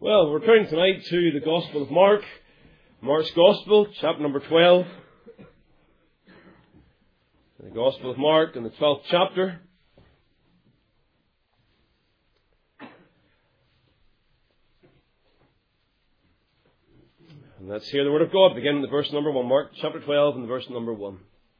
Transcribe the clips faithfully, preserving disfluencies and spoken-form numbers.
Well, we're turning tonight to the Gospel of Mark, Mark's Gospel, chapter number twelve. The Gospel of Mark in the twelfth chapter. And let's hear the Word of God, beginning with verse number one. Mark chapter twelve and verse number one.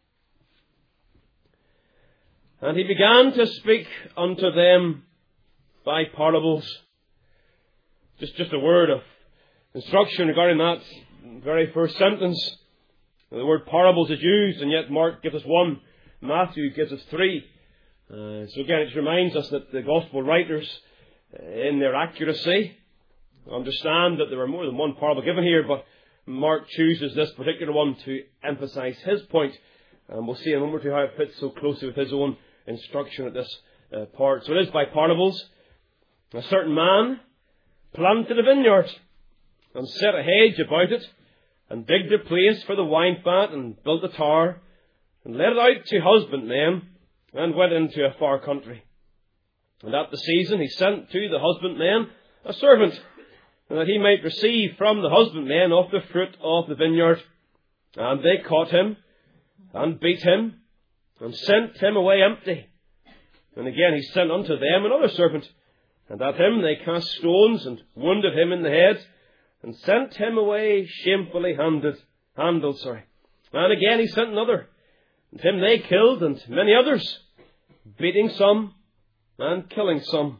And he began to speak unto them by parables. Just, just a word of instruction regarding that very first sentence. The word parables is used, and yet Mark gives us one. Matthew gives us three. Uh, so again, it reminds us that the Gospel writers, uh, in their accuracy, understand that there are more than one parable given here, but Mark chooses this particular one to emphasize his point. And we'll see in a moment or two how it fits so closely with his own instruction at this uh, part. So it is by parables. A certain man planted a vineyard, and set a hedge about it, and digged a place for the wine fat, and built a tower, and let it out to husbandmen, and went into a far country. And at the season he sent to the husbandmen a servant, and that he might receive from the husbandmen of the fruit of the vineyard. And they caught him, and beat him, and sent him away empty. And again he sent unto them another servant, and at him they cast stones, and wounded him in the head, and sent him away shamefully handed, handled. Sorry. And again he sent another, and him they killed, and many others, beating some, and killing some.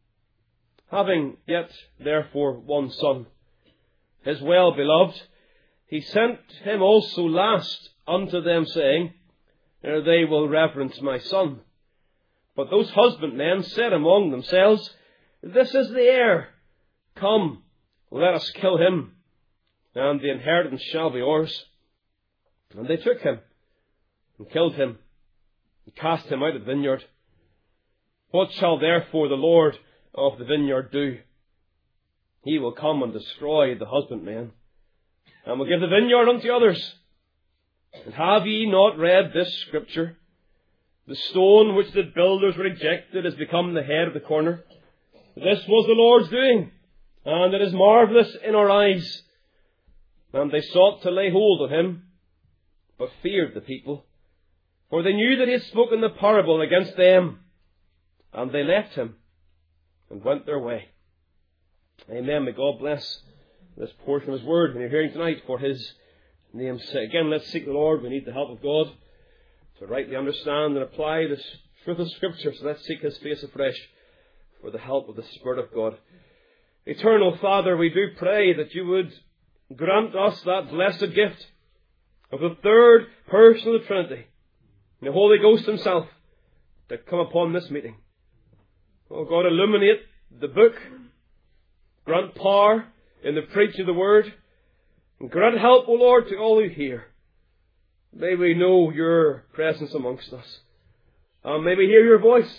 Having yet therefore one son, his well-beloved, he sent him also last unto them, saying, They will reverence my son. But those husbandmen said among themselves, This is the heir. Come, let us kill him, and the inheritance shall be ours. And they took him, and killed him, and cast him out of the vineyard. What shall therefore the Lord of the vineyard do? He will come and destroy the husbandmen, and will give the vineyard unto others. And have ye not read this scripture? The stone which the builders rejected has become the head of the corner. This was the Lord's doing, and it is marvellous in our eyes. And they sought to lay hold on him, but feared the people, for they knew that he had spoken the parable against them. And they left him, and went their way. Amen. May God bless this portion of his word when you're hearing tonight for his name's sake. Again, let's seek the Lord. We need the help of God to rightly understand and apply this truth of Scripture. So let's seek his face afresh for the help of the Spirit of God. Eternal Father, we do pray that you would grant us that blessed gift of the third person of the Trinity, the Holy Ghost himself, to come upon this meeting. Oh God, illuminate the book, grant power in the preaching of the word, and grant help, O Lord, to all who hear. May we know your presence amongst us, and may we hear your voice.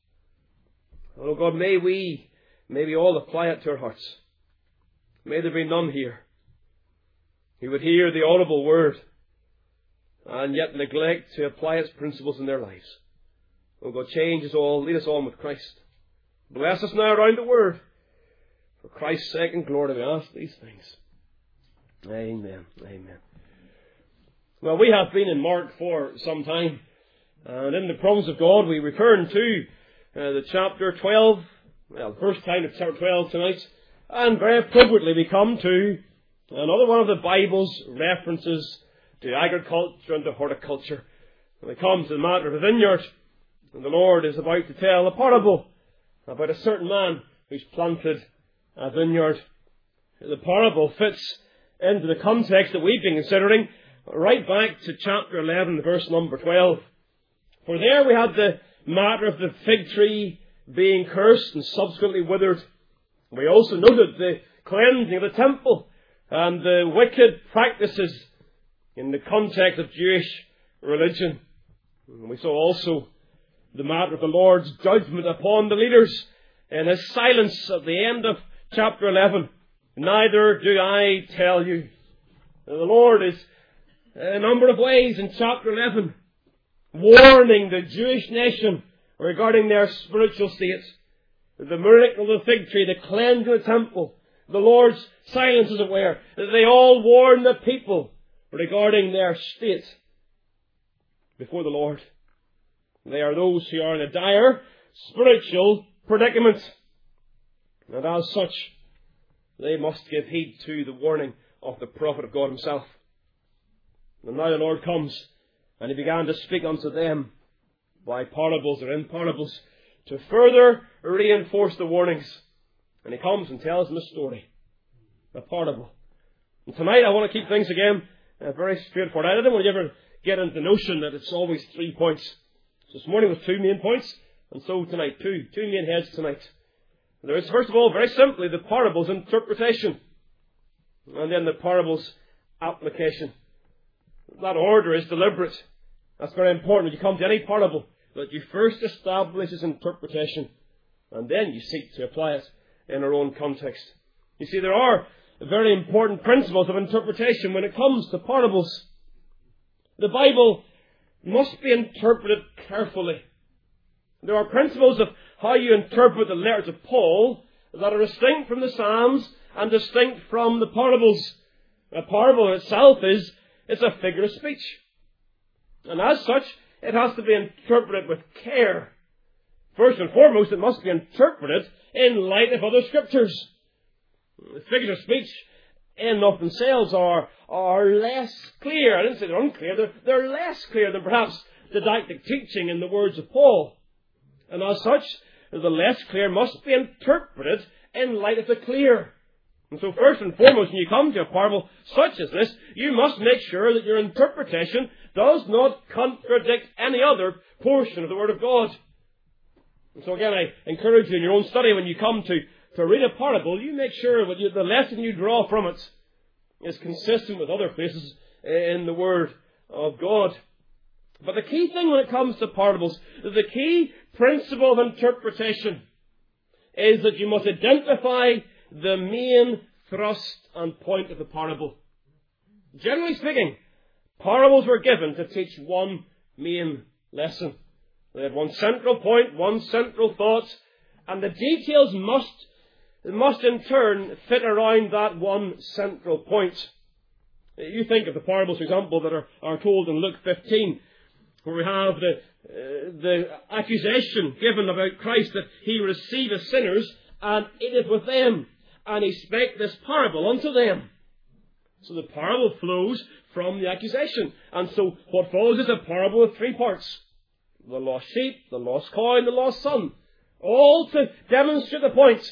Oh God, may we, may we all apply it to our hearts. May there be none here who would hear the audible word and yet neglect to apply its principles in their lives. Oh God, change us all, lead us on with Christ. Bless us now around the word. For Christ's sake and glory we ask these things. Amen. Amen. Well, we have been in Mark for some time, and in the promise of God we return to Uh, the chapter twelve, well, the first time of chapter twelve tonight, and very appropriately we come to another one of the Bible's references to agriculture and to horticulture. And we come to the matter of the vineyard, and the Lord is about to tell a parable about a certain man who's planted a vineyard. The parable fits into the context that we've been considering right back to chapter eleven, verse number twelve. For there we had the matter of the fig tree being cursed and subsequently withered. We also noted the cleansing of the temple and the wicked practices in the context of Jewish religion. And we saw also the matter of the Lord's judgment upon the leaders in his silence at the end of chapter eleven. Neither do I tell you. The Lord is in a number of ways in chapter eleven warning the Jewish nation regarding their spiritual state. The miracle of the fig tree, the cleansing of the temple, the Lord's silence, as it were. They all warn the people regarding their state before the Lord. They are those who are in a dire spiritual predicament. And as such, they must give heed to the warning of the prophet of God himself. And now the Lord comes, and he began to speak unto them by parables or in parables to further reinforce the warnings. And he comes and tells them a story, a parable. And tonight I want to keep things again uh, very straightforward. I didn't want to ever get into the notion that it's always three points. So this morning was two main points, and so tonight two, two main heads tonight. There is, first of all, very simply, the parable's interpretation, and then the parable's application. That order is deliberate. That's very important when you come to any parable, that you first establish its interpretation, and then you seek to apply it in our own context. You see, there are very important principles of interpretation when it comes to parables. The Bible must be interpreted carefully. There are principles of how you interpret the letters of Paul that are distinct from the Psalms and distinct from the parables. A parable in itself is it's a figure of speech. And as such, it has to be interpreted with care. First and foremost, it must be interpreted in light of other scriptures. The figures of speech in and of themselves are, are less clear. I didn't say they're unclear. They're, they're less clear than perhaps didactic teaching in the words of Paul. And as such, the less clear must be interpreted in light of the clear. And so first and foremost, when you come to a parable such as this, you must make sure that your interpretation does not contradict any other portion of the Word of God. And so again, I encourage you in your own study, when you come to, to read a parable, you make sure that you, the lesson you draw from it is consistent with other places in the Word of God. But the key thing when it comes to parables, the key principle of interpretation is that you must identify the main thrust and point of the parable. Generally speaking, parables were given to teach one main lesson. They had one central point, one central thought, and the details must, must in turn fit around that one central point. You think of the parables, for example, that are, are told in Luke fifteen, where we have the, uh, the accusation given about Christ that he receiveth sinners and eateth with them, and he spake this parable unto them. So the parable flows from the accusation. And so what follows is a parable with three parts. The lost sheep, the lost coin, and the lost son. All to demonstrate the point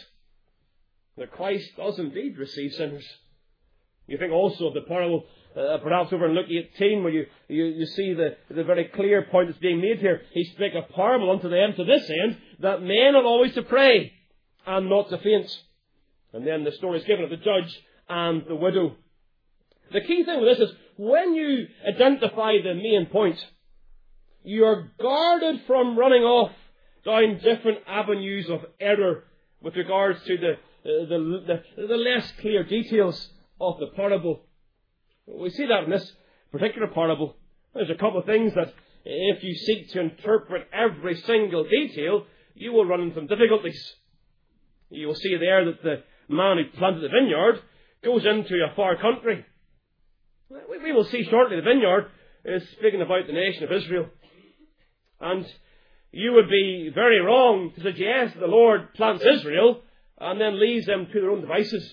that Christ does indeed receive sinners. You think also of the parable, uh, perhaps over in Luke eighteen, where you, you, you see the, the very clear point that's being made here. He spake a parable unto them to this end, that men ought always to pray and not to faint. And then the story is given of the judge and the widow. The key thing with this is, when you identify the main point, you are guarded from running off down different avenues of error with regards to the, uh, the, the, the less clear details of the parable. We see that in this particular parable. There's a couple of things that, if you seek to interpret every single detail, you will run into some difficulties. You will see there that the man who planted the vineyard goes into a far country. We will see shortly the vineyard is speaking about the nation of Israel. And you would be very wrong to suggest that the Lord plants Israel and then leaves them to their own devices.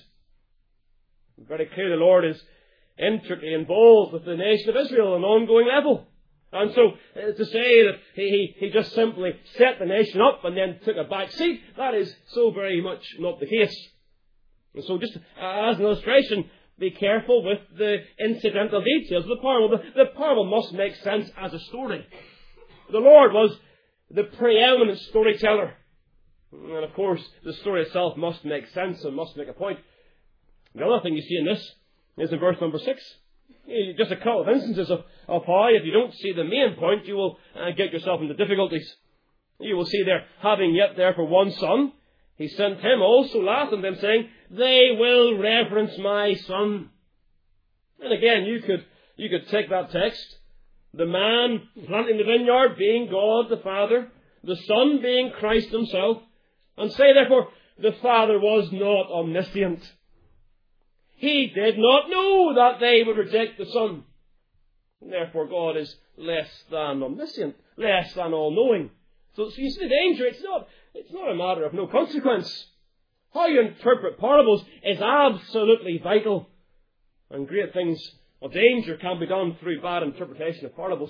Very clear the Lord is intricately involved with the nation of Israel on an ongoing level. And so uh, to say that he, he, he just simply set the nation up and then took a back seat, that is so very much not the case. And so just uh, as an illustration, be careful with the incidental details of the parable. The, the parable must make sense as a story. The Lord was the preeminent storyteller. And of course, the story itself must make sense and must make a point. The other thing you see in this is in verse number six. Just a couple of instances of, of how, if you don't see the main point, you will uh, get yourself into difficulties. You will see there, having yet therefore one son, he sent him also, laughing them, saying, they will reverence my son. And again, you could, you could take that text, the man planting the vineyard being God the Father, the Son being Christ himself, and say therefore, the Father was not omniscient. He did not know that they would reject the Son. And therefore God is less than omniscient, less than all-knowing. So, so you see the danger. It's not, it's not a matter of no consequence. How you interpret parables is absolutely vital. And great things of danger can be done through bad interpretation of parables.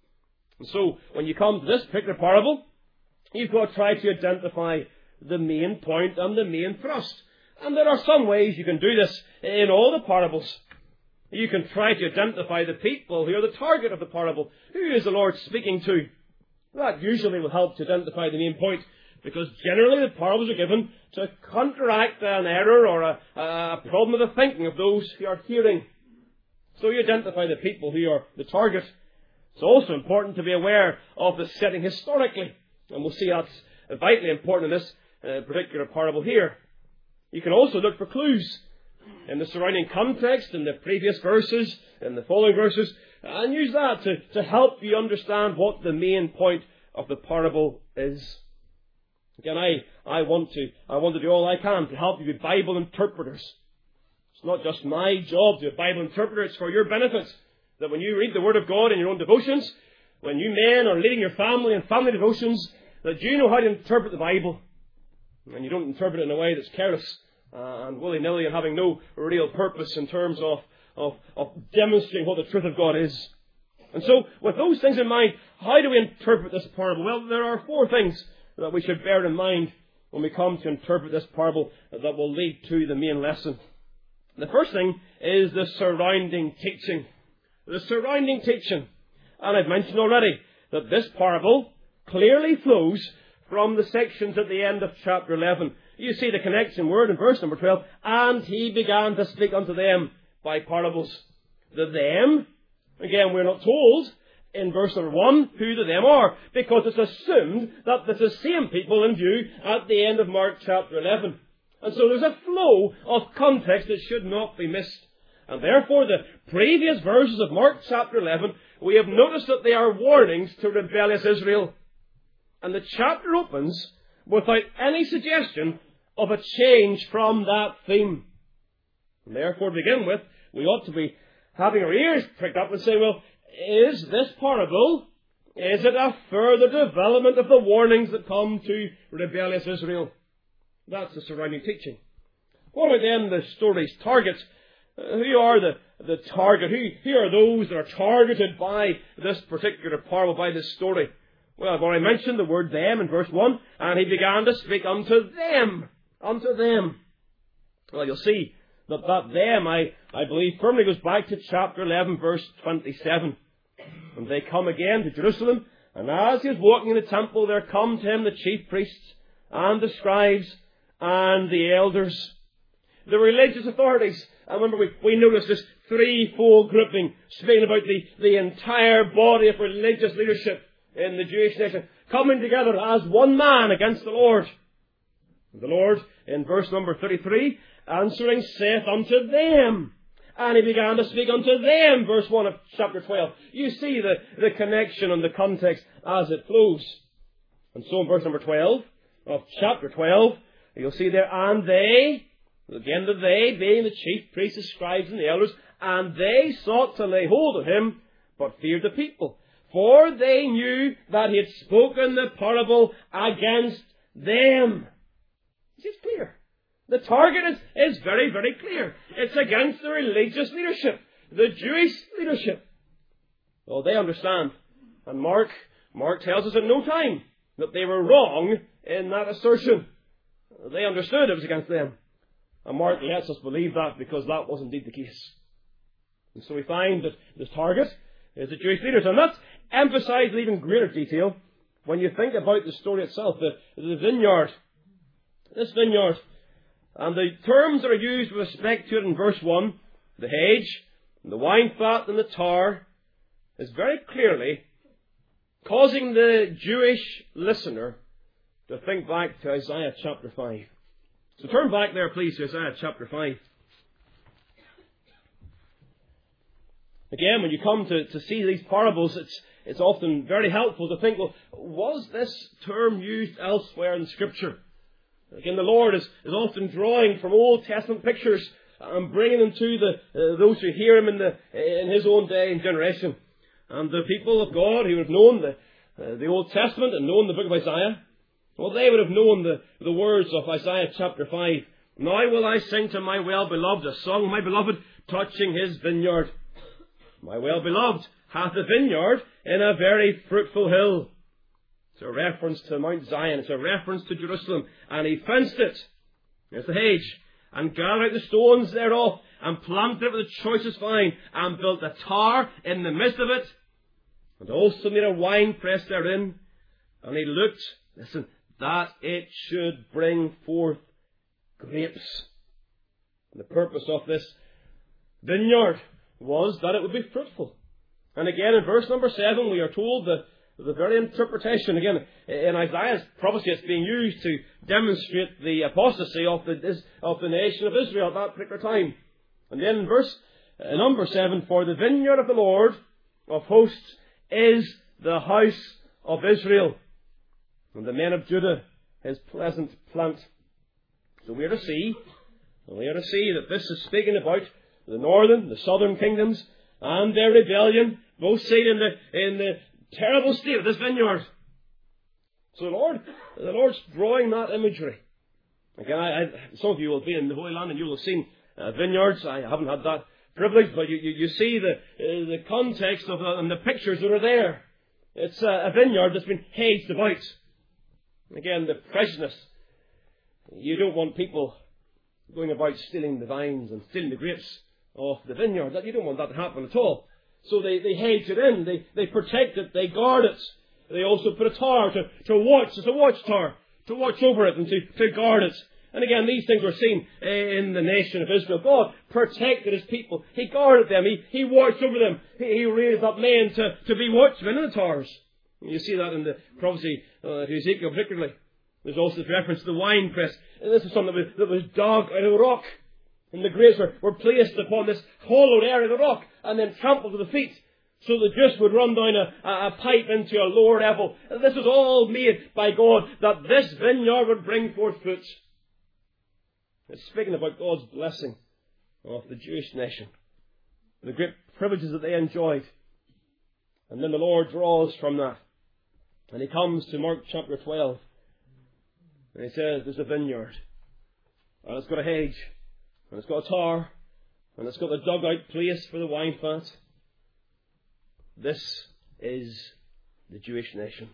And so, when you come to this particular parable, you've got to try to identify the main point and the main thrust. And there are some ways you can do this in all the parables. You can try to identify the people who are the target of the parable. Who is the Lord speaking to? That usually will help to identify the main point, because generally the parables are given to counteract an error or a, a problem of the thinking of those who are hearing. So you identify the people who are the target. It's also important to be aware of the setting historically. And we'll see that's vitally important in this uh, particular parable here. You can also look for clues in the surrounding context, in the previous verses, in the following verses, and use that to, to help you understand what the main point of the parable is. Again, I, I want to I want to do all I can to help you be Bible interpreters. It's not just my job to be a Bible interpreter, it's for your benefit. That when you read the Word of God in your own devotions, when you men are leading your family in family devotions, that you know how to interpret the Bible. And you don't interpret it in a way that's careless uh, and willy-nilly and having no real purpose in terms of, of, of demonstrating what the truth of God is. And so, with those things in mind, how do we interpret this parable? Well, there are four things that we should bear in mind when we come to interpret this parable that will lead to the main lesson. The first thing is the surrounding teaching. The surrounding teaching. And I've mentioned already that this parable clearly flows from the sections at the end of chapter eleven. You see the connection word in verse number twelve. And he began to speak unto them by parables. The them, again, we're not told in verse number one who the them are, because it's assumed that it's the same people in view at the end of Mark chapter eleven. And so there's a flow of context that should not be missed. And therefore the previous verses of Mark chapter eleven, we have noticed that they are warnings to rebellious Israel. And the chapter opens without any suggestion of a change from that theme. And therefore, to begin with, we ought to be having our ears pricked up and say, well, is this parable, is it a further development of the warnings that come to rebellious Israel? That's the surrounding teaching. What about then the story's targets? Uh, who are the, the target? Who, who are those that are targeted by this particular parable, by this story? Well, I've already mentioned the word them in verse one, and he began to speak unto them. Unto them. Well, you'll see that that them, I, I believe, firmly goes back to chapter eleven, verse twenty-seven. And they come again to Jerusalem, and as he is walking in the temple, there come to him the chief priests, and the scribes, and the elders, the religious authorities. I remember we, we noticed this threefold grouping, speaking about the, the entire body of religious leadership in the Jewish nation, coming together as one man against the Lord. The Lord, in verse number thirty-three, answering, saith unto them. And he began to speak unto them, verse one of chapter twelve. You see the, the connection and the context as it flows. And so in verse number twelve of chapter twelve, you'll see there, and they, again the they, being the chief priests, the scribes, and the elders, and they sought to lay hold of him, but feared the people. For they knew that he had spoken the parable against them. It's clear. The target is, is very, very clear. It's against the religious leadership, the Jewish leadership. Well, they understand. And Mark, Mark tells us at no time that they were wrong in that assertion. They understood it was against them. And Mark lets us believe that because that was indeed the case. And so we find that the target is the Jewish leaders. And that's emphasized in even greater detail when you think about the story itself, the, the vineyard. This vineyard. And the terms that are used with respect to it in verse one, the hedge, the wine fat and the tar, is very clearly causing the Jewish listener to think back to Isaiah chapter five. So turn back there, please, to Isaiah chapter five. Again, when you come to, to see these parables, it's, it's often very helpful to think, well, was this term used elsewhere in Scripture? Again, the Lord is, is often drawing from Old Testament pictures and bringing them to the uh, those who hear him in the in his own day and generation. And the people of God who would have known the uh, the Old Testament and known the book of Isaiah, well, they would have known the, the words of Isaiah chapter five. Now will I sing to my well-beloved a song, my beloved, touching his vineyard. My well-beloved hath a vineyard in a very fruitful hill. It's a reference to Mount Zion. It's a reference to Jerusalem. And he fenced it. There's the hedge. And gathered out the stones thereof, and planted it with the choicest vine, and built a tower in the midst of it, and also made a winepress therein. And he looked, listen, that it should bring forth grapes. And the purpose of this vineyard was that it would be fruitful. And again, in verse number seven, we are told that the very interpretation, again, in Isaiah's prophecy, it's being used to demonstrate the apostasy of the, of the nation of Israel at that particular time. And then in verse uh, number seven, for the vineyard of the Lord of hosts is the house of Israel, and the men of Judah his pleasant plant. So we are to see, we are to see that this is speaking about the northern, the southern kingdoms, and their rebellion, both seen in the, in the terrible state of this vineyard. So the Lord, the Lord's drawing that imagery. Again, I, I, some of you will be in the Holy Land and you will have seen uh, vineyards. I haven't had that privilege, but you, you, you see the uh, the context of the, and the pictures that are there. It's uh, a vineyard that's been hedged about. Again, the preciousness. You don't want people going about stealing the vines and stealing the grapes off the vineyard. You don't want that to happen at all. So they, they hedge it in, they, they protect it, they guard it. They also put a tower to, to watch, it's a watchtower, to watch over it and to, to guard it. And again, these things were seen in the nation of Israel. God protected his people. He guarded them. He, he watched over them. He, he raised up men to, to be watchmen in the towers. You see that in the prophecy uh, to Ezekiel particularly. There's also this reference to the winepress. And this is something that was, that was dug out of the rock. And the grapes were, were placed upon this hollowed area of the rock and then trampled to the feet, so the juice would run down a, a, a pipe into a lower level. And this was all made by God, that this vineyard would bring forth fruit. It's speaking about God's blessing of the Jewish nation, the great privileges that they enjoyed. And then the Lord draws from that. And he comes to Mark chapter twelve. And he says, there's a vineyard. And it's got a hedge. And it's got a tower. And it's got the dugout place for the wine fat. This is the Jewish nation.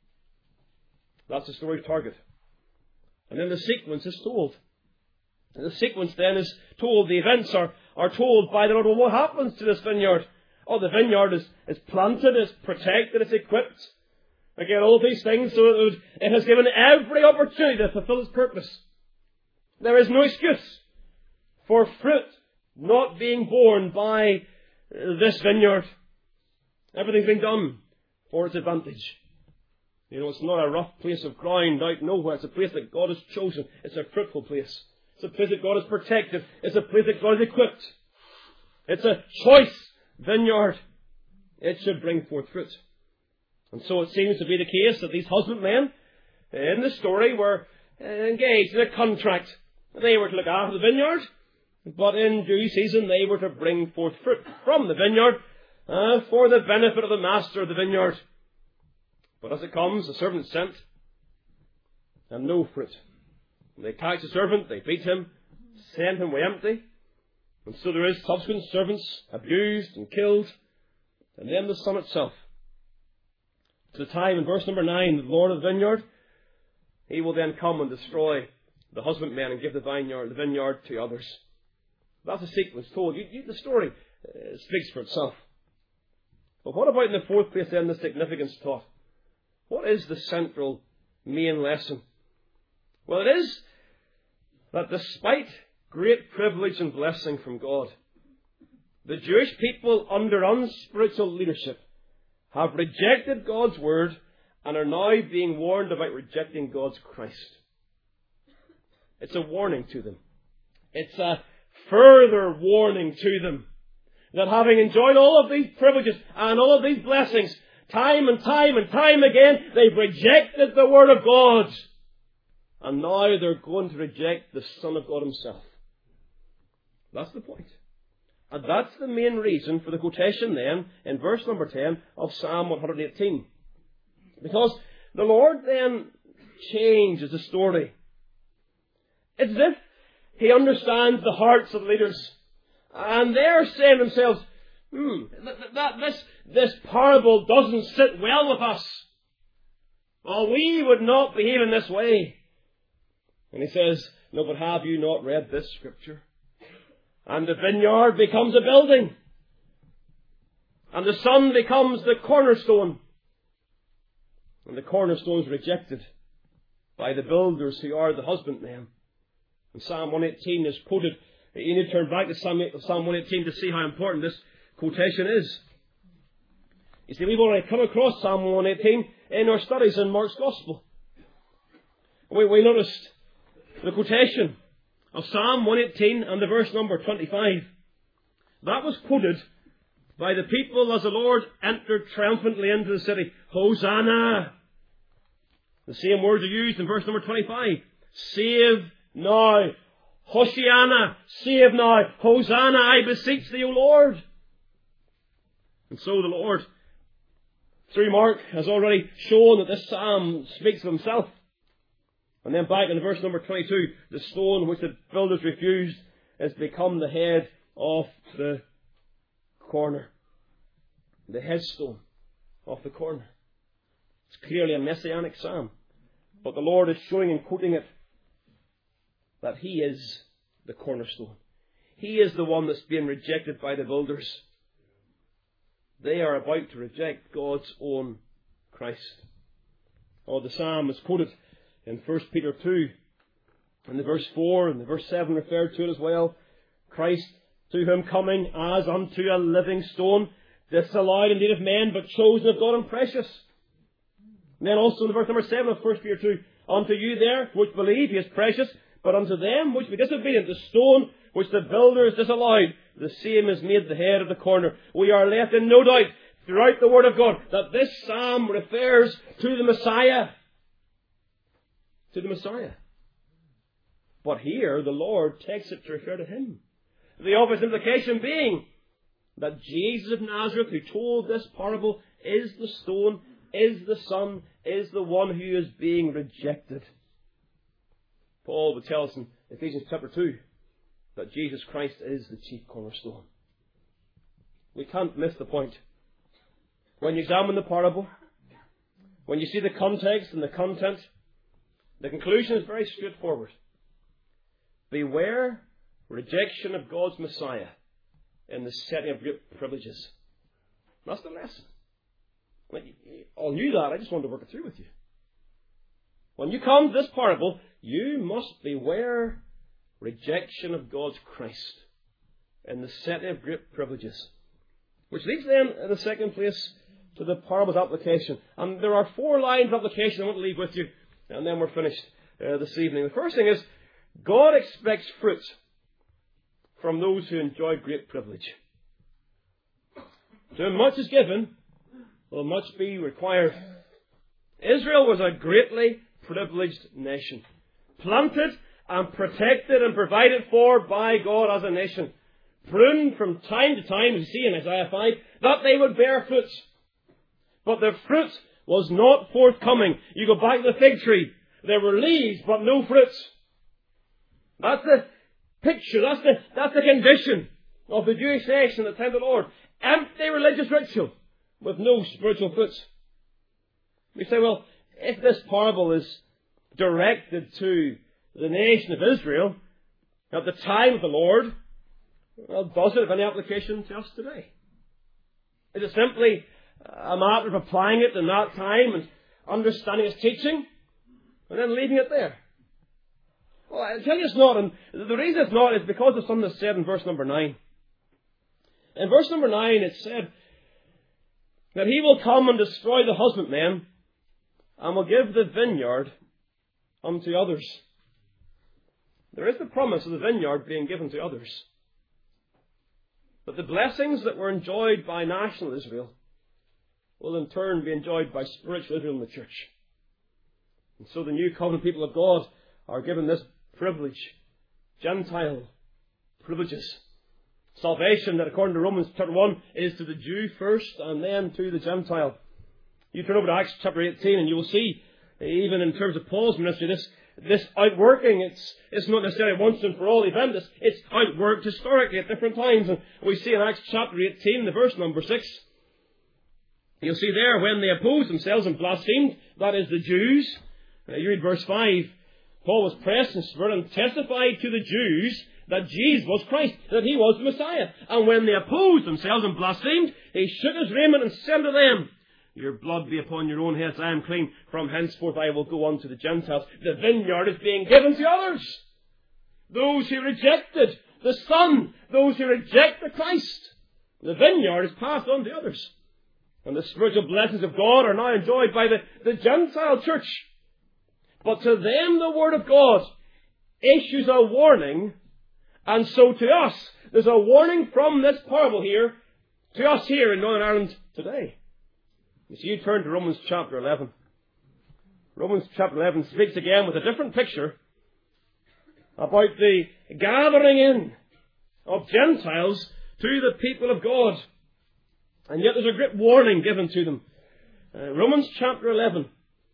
That's the story's target. And then the sequence is told. And the sequence then is told, the events are, are told by the Lord. Well, what happens to this vineyard? Oh, the vineyard is, is planted, it's protected, it's equipped. Again, all these things, so it, would, it has given every opportunity to fulfill its purpose. There is no excuse for fruit not being borne by this vineyard. Everything's been done for its advantage. You know, it's not a rough place of ground out nowhere. It's a place that God has chosen. It's a fruitful place. It's a place that God has protected. It's a place that God has equipped. It's a choice vineyard. It should bring forth fruit. And so it seems to be the case that these husbandmen in the story were engaged in a contract. They were to look after the vineyard, but in due season they were to bring forth fruit from the vineyard uh, for the benefit of the master of the vineyard. But as it comes, the servant is sent, and no fruit. They catch the servant, they beat him, send him away empty. And so there is subsequent servants abused and killed. And then the son itself. To the time in verse number nine, the Lord of the vineyard, he will then come and destroy the husbandmen and give the vineyard, the vineyard to others. That's a sequence told. You, you, the story uh, speaks for itself. But what about in the fourth place then the significance taught? What is the central main lesson? Well, it is that despite great privilege and blessing from God, the Jewish people under unspiritual leadership have rejected God's word and are now being warned about rejecting God's Christ. It's a warning to them. It's a further warning to them that having enjoyed all of these privileges and all of these blessings, time and time and time again, they've rejected the word of God. And now they're going to reject the Son of God himself. That's the point. And that's the main reason for the quotation then in verse number ten of Psalm one hundred eighteen. Because the Lord then changes the story. It's as if He understands the hearts of the leaders. And they're saying to themselves, hmm, that, that, this, this parable doesn't sit well with us. Well, we would not behave in this way. And He says, no, but have you not read this scripture? And the vineyard becomes a building. And the son becomes the cornerstone. And the cornerstone is rejected by the builders who are the husbandmen. And Psalm one eighteen is quoted. You need to turn back to Psalm one eighteen to see how important this quotation is. You see, we've already come across Psalm one eighteen in our studies in Mark's Gospel. We, we noticed the quotation of Psalm one eighteen and the verse number twenty-five. That was quoted by the people as the Lord entered triumphantly into the city. Hosanna! The same words are used in verse number twenty-five. Save now. Hoshiana, save now. Hosanna, I beseech thee, O Lord. And so the Lord, through Mark, has already shown that this psalm speaks of Himself. And then back in verse number twenty-two, the stone which the builders refused has become the head of the corner. The headstone of the corner. It's clearly a messianic psalm. But the Lord is showing and quoting it that He is the cornerstone. He is the one that's being rejected by the builders. They are about to reject God's own Christ. Oh, the psalm is quoted in First Peter two, and the verse four and the verse seven referred to it as well. Christ, to whom coming as unto a living stone, disallowed indeed of men, but chosen of God and precious. And then also in the verse number seven of First Peter two, unto you there which believe He is precious, but unto them which be disobedient, the stone which the builders disallowed, the same is made the head of the corner. We are left in no doubt throughout the Word of God that this psalm refers to the Messiah. To the Messiah. But here the Lord takes it to refer to Him. The obvious implication being that Jesus of Nazareth, who told this parable, is the stone, is the Son, is the one who is being rejected. Paul would tell us in Ephesians chapter two that Jesus Christ is the chief cornerstone. We can't miss the point. When you examine the parable, when you see the context and the content, the conclusion is very straightforward. Beware rejection of God's Messiah in the setting of great privileges. That's the lesson. You all knew that. I just wanted to work it through with you. When you come to this parable, you must beware rejection of God's Christ in the setting of great privileges. Which leads then, in the second place, to the parable's application. And there are four lines of application I want to leave with you, and then we're finished uh, this evening. The first thing is, God expects fruit from those who enjoy great privilege. To whom much is given, will much be required. Israel was a greatly privileged nation, planted and protected and provided for by God as a nation, pruned from time to time, as you see in Isaiah five, that they would bear fruit. But the fruit was not forthcoming. You go back to the fig tree, there were leaves but no fruit. That's the picture, that's the, that's the condition of the Jewish nation at the time of the Lord. Empty religious ritual with no spiritual fruit. We say, well, if this parable is directed to the nation of Israel at the time of the Lord, well, does it have any application to us today? Is it simply a matter of applying it in that time and understanding its teaching and then leaving it there? Well, I tell you it's not, and the reason it's not is because of something that's said in verse number nine. In verse number nine it said that He will come and destroy the husbandmen and will give the vineyard unto others. There is the promise of the vineyard being given to others. But the blessings that were enjoyed by national Israel will in turn be enjoyed by spiritual Israel in the church. And so the new covenant people of God are given this privilege, Gentile privileges. Salvation, that according to Romans chapter one, is to the Jew first and then to the Gentile. You turn over to Acts chapter eighteen and you will see, even in terms of Paul's ministry, this, this outworking, it's, it's not necessarily a once and for all event, it's, it's outworked historically at different times. And we see in Acts chapter eighteen, the verse number six, you'll see there, when they opposed themselves and blasphemed, that is the Jews. Uh, you read verse five, Paul was pressed in spirit and testified to the Jews that Jesus was Christ, that he was the Messiah. And when they opposed themselves and blasphemed, he shook his raiment and said to them, your blood be upon your own heads, I am clean. From henceforth I will go on to the Gentiles. The vineyard is being given to others. Those who rejected the Son, those who reject the Christ. The vineyard is passed on to others. And the spiritual blessings of God are now enjoyed by the, the Gentile church. But to them the Word of God issues a warning. And so to us, there's a warning from this parable here, to us here in Northern Ireland today. You see, you turn to Romans chapter eleven. Romans chapter eleven speaks again with a different picture about the gathering in of Gentiles to the people of God. And yet there's a great warning given to them. Uh, Romans chapter eleven.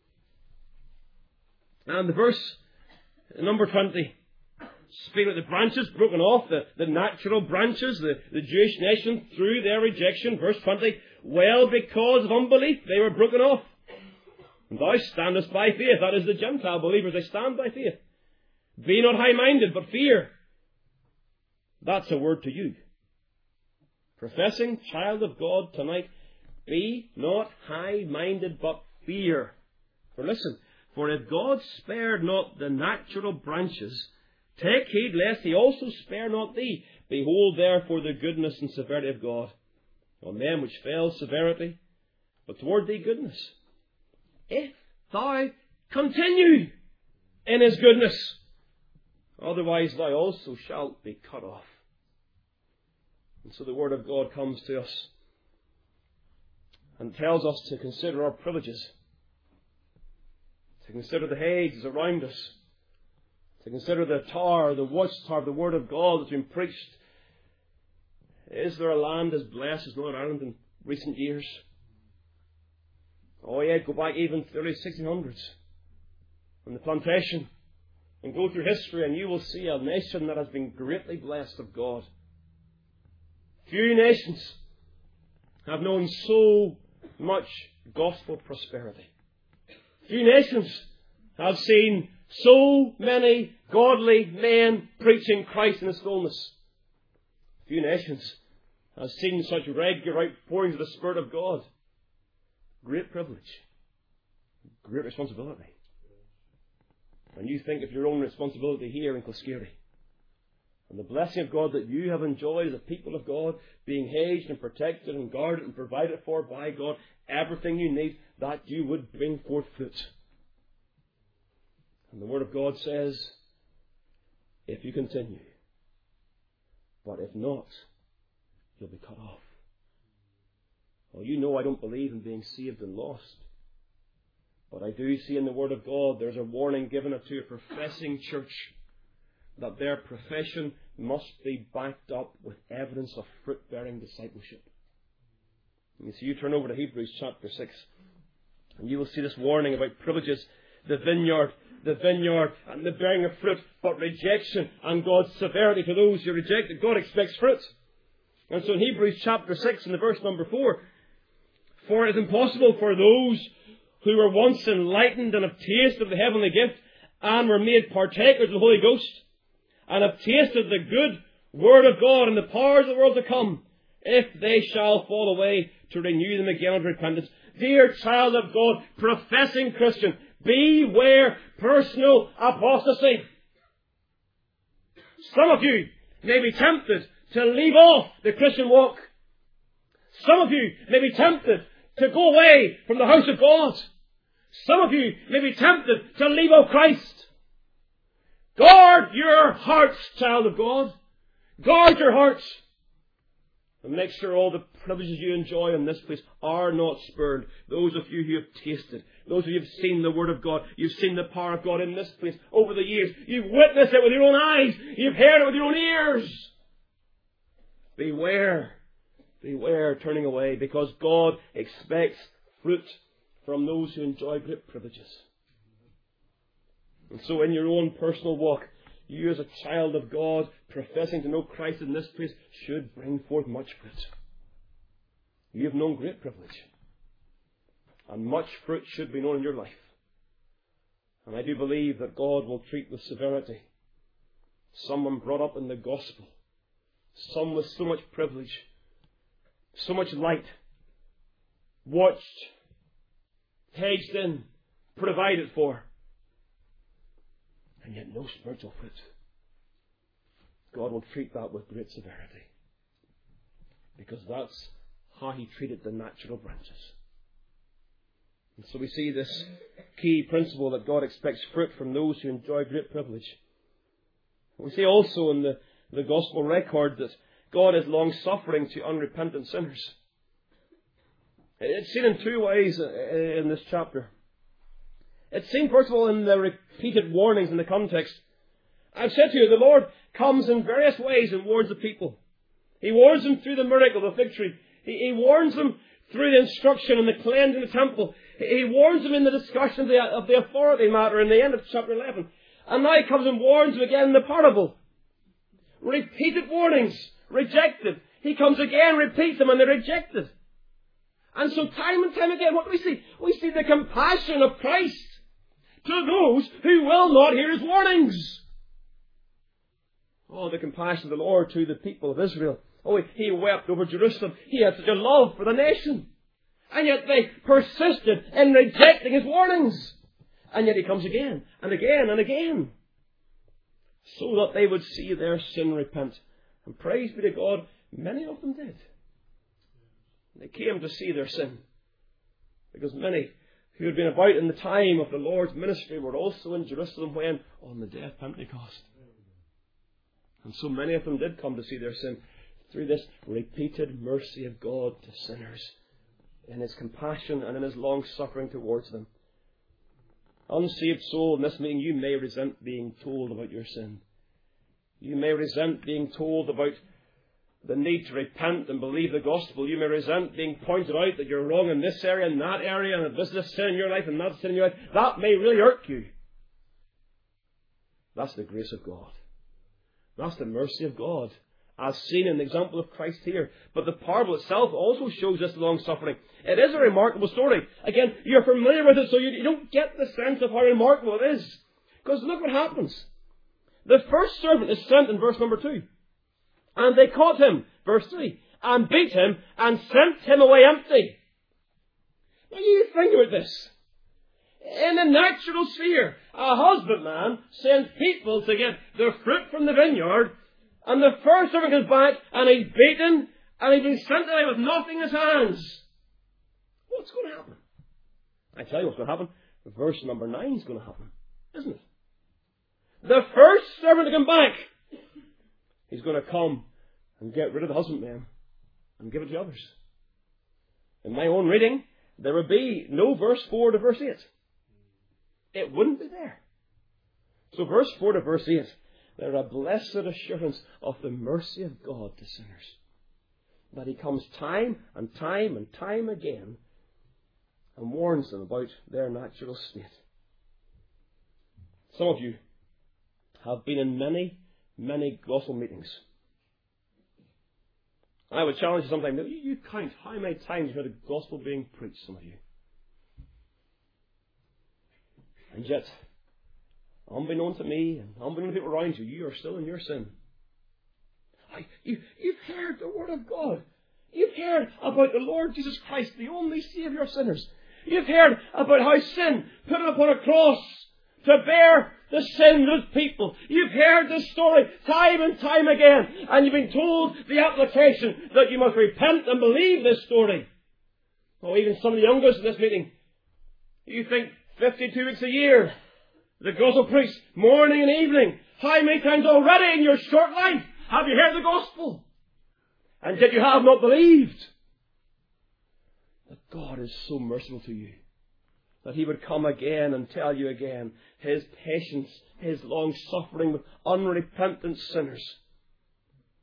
And the verse number twenty. Speak of the branches broken off, the, the natural branches, the, the Jewish nation through their rejection. Verse twenty, well, because of unbelief, they were broken off. And thou standest by faith. That is the Gentile believers. They stand by faith. Be not high-minded, but fear. That's a word to you. Professing child of God tonight, be not high-minded, but fear. For listen, for if God spared not the natural branches, take heed lest he also spare not thee. Behold therefore the goodness and severity of God. On them which fell severity, but toward thee goodness. If thou continue in his goodness, otherwise thou also shalt be cut off. And so the Word of God comes to us and tells us to consider our privileges, to consider the hedges around us, to consider the tower, the watchtower of the Word of God that's been preached. Is there a land as blessed as Northern Ireland in recent years? Oh yeah, go back even to the early sixteen hundreds, from the plantation, and go through history and you will see a nation that has been greatly blessed of God. Few nations have known so much gospel prosperity. Few nations have seen so many godly men preaching Christ in His fullness. Few nations have seen such regular outpourings of the Spirit of God. Great privilege. Great responsibility. And you think of your own responsibility here in Closkirty. And the blessing of God that you have enjoyed as a people of God, being hedged and protected and guarded and provided for by God, everything you need, that you would bring forth fruit. And the Word of God says, if you continue, but if not, you'll be cut off. Well, you know I don't believe in being saved and lost. But I do see in the Word of God there's a warning given to a professing church that their profession must be backed up with evidence of fruit-bearing discipleship. And you see, you turn over to Hebrews chapter six, and you will see this warning about privileges, the vineyard, the vineyard, and the bearing of fruit, but rejection and God's severity to those who reject it. God expects fruit. And so in Hebrews chapter six, in the verse number four, for it is impossible for those who were once enlightened and have tasted of the heavenly gift and were made partakers of the Holy Ghost and have tasted the good word of God and the powers of the world to come, if they shall fall away, to renew them again unto repentance. Dear child of God, professing Christian, beware personal apostasy. Some of you may be tempted to leave off the Christian walk. Some of you may be tempted to go away from the house of God. Some of you may be tempted to leave out Christ. Guard your hearts, child of God. Guard your hearts. And make sure all the privileges you enjoy in this place are not spurned. Those of you who have tasted, those of you who have seen the Word of God, you've seen the power of God in this place over the years. You've witnessed it with your own eyes. You've heard it with your own ears. Beware. Beware turning away, because God expects fruit from those who enjoy great privileges. And so in your own personal walk, you as a child of God, professing to know Christ in this place, should bring forth much fruit. You have known great privilege. And much fruit should be known in your life. And I do believe that God will treat with severity someone brought up in the gospel, some with so much privilege, so much light, watched, hedged in, provided for, and yet no spiritual fruit. God will treat that with great severity, because that's how He treated the natural branches. And so we see this key principle that God expects fruit from those who enjoy great privilege. We see also in the, the gospel record that God is long-suffering to unrepentant sinners. It's seen in two ways in this chapter. It's seen, first of all, in the repeated warnings in the context. I've said to you, the Lord comes in various ways and warns the people. He warns them through the miracle, the fig tree. He, he warns them through the instruction and the cleansing of the temple. He warns them in the discussion of the, of the authority matter in the end of chapter eleven. And now He comes and warns them again in the parable. Repeated warnings, rejected. He comes again, repeats them, and they're rejected. And so time and time again, what do we see? We see the compassion of Christ to those who will not hear His warnings. Oh, the compassion of the Lord to the people of Israel. Oh, He wept over Jerusalem. He had such a love for the nation. And yet they persisted in rejecting His warnings. And yet He comes again and again and again, so that they would see their sin, repent. And praise be to God, many of them did. They came to see their sin, because many who had been about in the time of the Lord's ministry were also in Jerusalem when, on the day of Pentecost. And so many of them did come to see their sin through this repeated mercy of God to sinners, in His compassion and in His long suffering towards them. Unsaved soul, in this meeting, you may resent being told about your sin. You may resent being told about the need to repent and believe the gospel. You may resent being pointed out that you're wrong in this area and that area, and that this is a sin in your life and that sin in your life. That may really hurt you. That's the grace of God. That's the mercy of God, as seen in the example of Christ here. But the parable itself also shows this long suffering. It is a remarkable story. Again, you're familiar with it, so you, you don't get the sense of how remarkable it is. Because look what happens. The first servant is sent in verse number two. And they caught him, verse three, and beat him and sent him away empty. Now you think about this. In the natural sphere, a husbandman sends people to get their fruit from the vineyard, and the first servant comes back and he's beaten and he's been sent away with nothing in his hands. What's going to happen? I tell you what's going to happen. Verse number nine is going to happen, isn't it? The first servant to come back, he's going to come and get rid of the husbandman and give it to others. In my own reading, there would be no verse four to verse eight. It wouldn't be there. So verse four to verse eight, they're a blessed assurance of the mercy of God to sinners. That He comes time and time and time again and warns them about their natural state. Some of you have been in many, many gospel meetings. I would challenge you sometime. You, you count how many times you've heard the gospel being preached, some of you. And yet, unbeknown to me and unbeknown to people around you, you are still in your sin. You, you've heard the Word of God. You've heard about the Lord Jesus Christ, the only Saviour of sinners. You've heard about how sin put Him upon a cross to bear the sins of people. You've heard this story time and time again, and you've been told the application that you must repent and believe this story. Oh, even some of the youngest in this meeting, you think fifty-two weeks a year, the gospel preached morning and evening. How many times already in your short life have you heard the gospel? And yet you have not believed. But God is so merciful to you that He would come again and tell you again His patience, His long suffering with unrepentant sinners.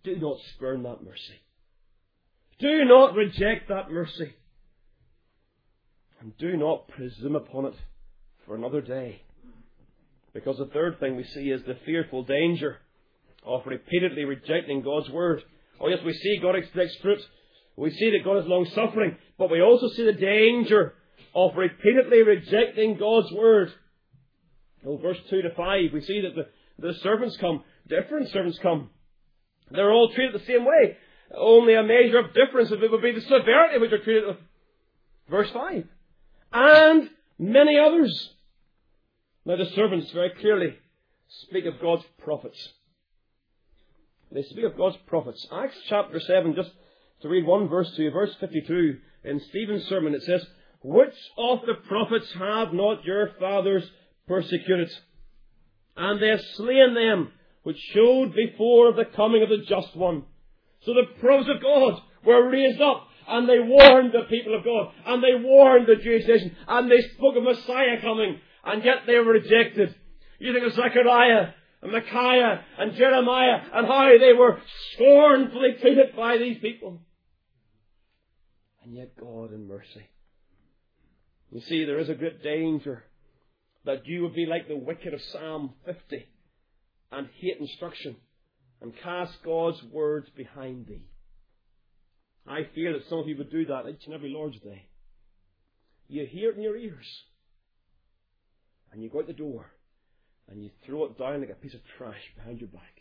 Do not spurn that mercy. Do not reject that mercy. And do not presume upon it for another day. Because the third thing we see is the fearful danger of repeatedly rejecting God's word. Oh yes, we see God expects fruit. We see that God is long-suffering. But we also see the danger of repeatedly rejecting God's word. Oh, verse two to five, we see that the, the servants come. Different servants come. They're all treated the same way. Only a measure of difference it would be the severity which are treated with. Verse five. And many others. Now the servants very clearly speak of God's prophets. They speak of God's prophets. Acts chapter seven, just to read one verse to you, verse fifty-two, in Stephen's sermon it says, which of the prophets have not your fathers persecuted? And they have slain them which showed before of the coming of the just one. So the prophets of God were raised up, and they warned the people of God, and they warned the Jewish nation, and they spoke of Messiah coming, and yet they were rejected. You think of Zechariah and Micaiah and Jeremiah, and how they were scornfully treated by these people. And yet God in mercy. You see, there is a great danger that you would be like the wicked of Psalm fifty and hate instruction and cast God's words behind thee. I fear that some of you would do that each and every Lord's Day. You hear it in your ears and you go out the door and you throw it down like a piece of trash behind your back.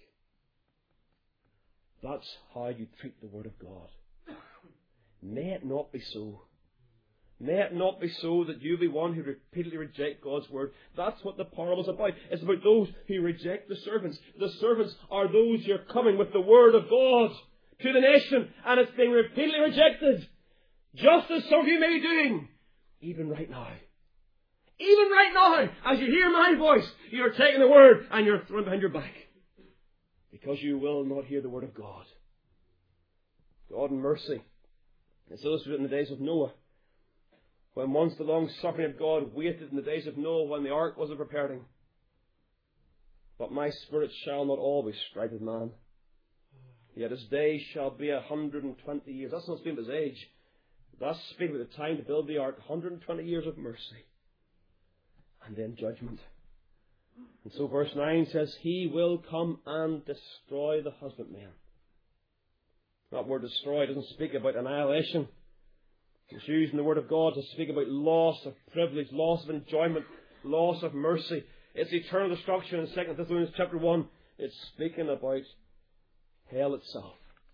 That's how you treat the Word of God. May it not be so. May it not be so that you be one who repeatedly reject God's word. That's what the parable is about. It's about those who reject the servants. The servants are those who are coming with the word of God to the nation, and it's being repeatedly rejected. Just as some of you may be doing, even right now. Even right now, as you hear my voice, you're taking the word and you're throwing it behind your back. Because you will not hear the word of God. God in mercy. It's illustrated in the days of Noah. When once the long suffering of God waited in the days of Noah when the ark wasn't preparing. But my spirit shall not always strive with man. Yet his days shall be a hundred and twenty years. That's not speaking of his age. That's speaking of the time to build the ark. one hundred and twenty years of mercy. And then judgment. And so verse nine says, he will come and destroy the husbandman. That word destroy doesn't speak about annihilation. It's used in the Word of God to speak about loss of privilege, loss of enjoyment, loss of mercy. It's eternal destruction in Second Thessalonians chapter one. It's speaking about hell itself.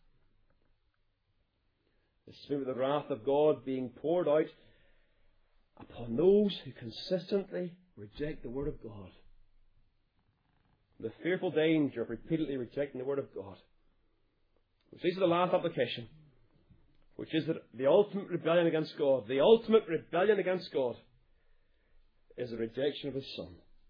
It's speaking of the wrath of God being poured out upon those who consistently reject the Word of God. The fearful danger of repeatedly rejecting the Word of God. Which leads to the last application, which is that the ultimate rebellion against God, the ultimate rebellion against God, is the rejection of His Son.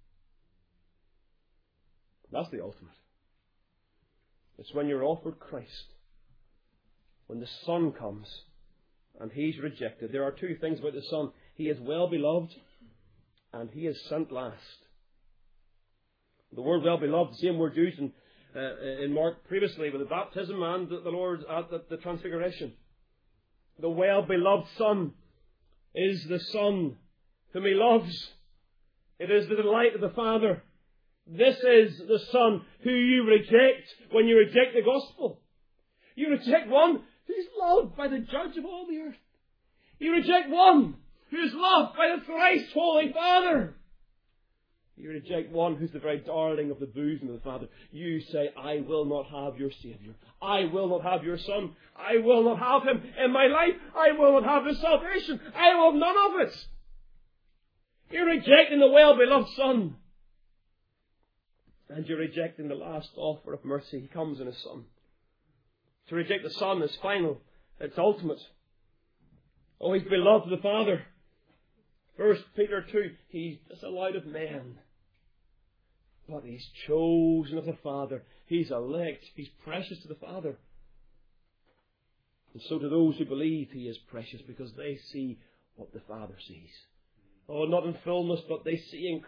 That's the ultimate. It's when you're offered Christ, when the Son comes and He's rejected. There are two things about the Son. He is well beloved and He is sent last. The word well beloved, the same word used in, uh, in Mark previously with the baptism and the, the Lord at the, the Transfiguration. The well-beloved Son is the Son whom He loves. It is the delight of the Father. This is the Son who you reject when you reject the gospel. You reject one who is loved by the Judge of all the earth. You reject one who is loved by the thrice holy Father. You reject one who's the very darling of the bosom of the Father. You say, I will not have your Saviour. I will not have your Son. I will not have Him in my life. I will not have His salvation. I will have none of it. You're rejecting the well-beloved Son. And you're rejecting the last offer of mercy. He comes in His Son. To reject the Son is final. It's ultimate. Oh, He's beloved of the Father. First Peter two, He's disallowed of men. But He's chosen of the Father. He's elect. He's precious to the Father. And so to those who believe He is precious because they see what the Father sees. Oh, not in fullness, but they see in Christ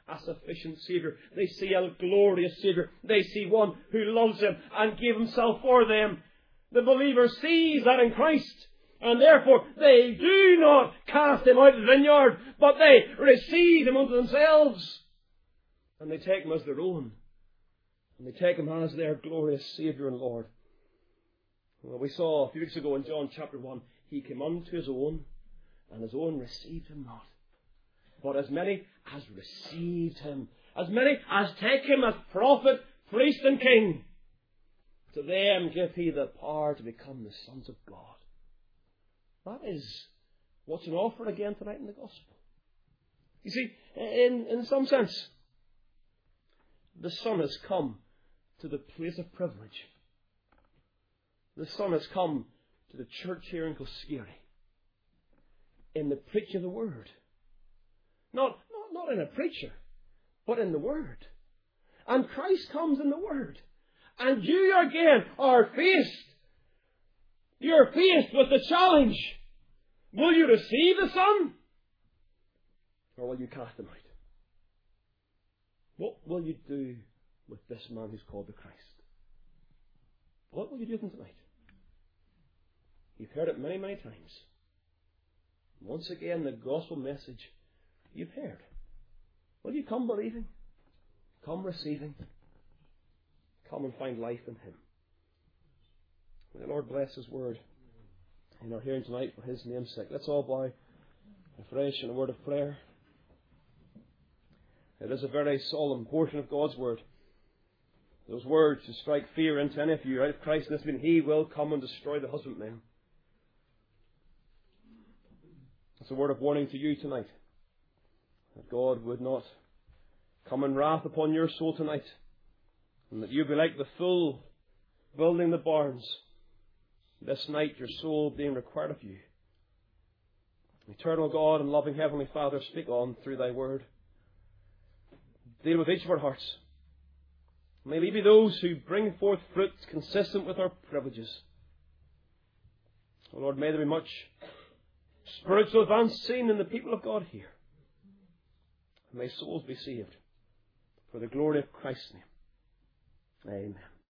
a sufficient Saviour. They see a glorious Saviour. They see one who loves them and gave himself for them. The believer sees that in Christ, and therefore they do not cast him out of the vineyard, but they receive him unto themselves. And they take him as their own. And they take him as their glorious Saviour and Lord. Well, we saw a few weeks ago in John chapter one, he came unto his own, and his own received him not. But as many as received him, as many as take him as prophet, priest and king, to them give he the power to become the sons of God. That is what's an offer again tonight in the gospel. You see, in, in some sense, the Son has come to the place of privilege. The Son has come to the church here in Kilscary in the preaching of the Word. Not, not, not in a preacher, but in the Word. And Christ comes in the Word. And you again are faced. You're faced with the challenge. Will you receive the Son? Or will you cast him out? What will you do with this man who's called the Christ? What will you do with him tonight? You've heard it many, many times. Once again, the gospel message you've heard. Will you come believing? Come receiving? Come and find life in him. May the Lord bless his word in our hearing tonight for his name's sake. Let's all bow afresh in a word of prayer. It is a very solemn portion of God's word. Those words to strike fear into any of you out of Christ, and this means he will come and destroy the husbandmen. It's a word of warning to you tonight, that God would not come in wrath upon your soul tonight, and that you be like the fool building the barns. This night your soul being required of you. Eternal God and loving Heavenly Father, speak on through thy word. Deal with each of our hearts. May we be those who bring forth fruit consistent with our privileges. Oh Lord, may there be much spiritual advance seen in the people of God here. May souls be saved for the glory of Christ's name. Amen.